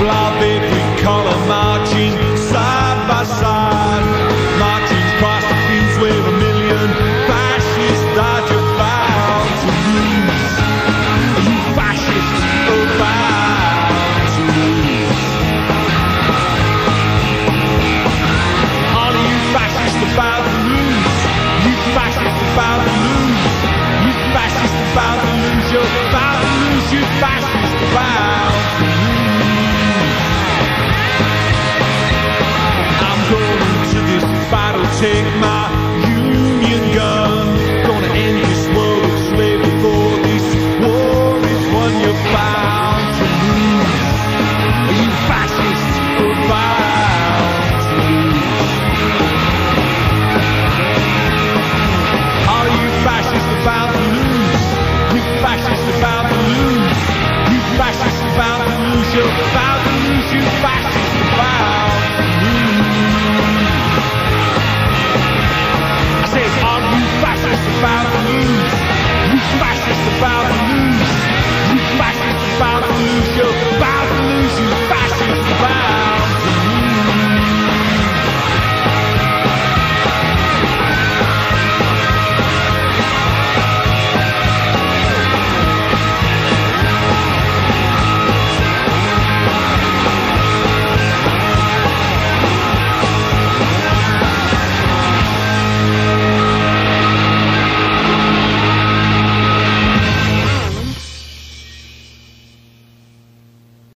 beloved, we colour marching side by side, marching past the fields where a million fascists died to vow to lose. You fascists are bound to lose. Are you fascists about to lose? You fascists about to lose. You fascists about to lose. You're about to lose. You fascists about to lose. I'm going to this battle, take my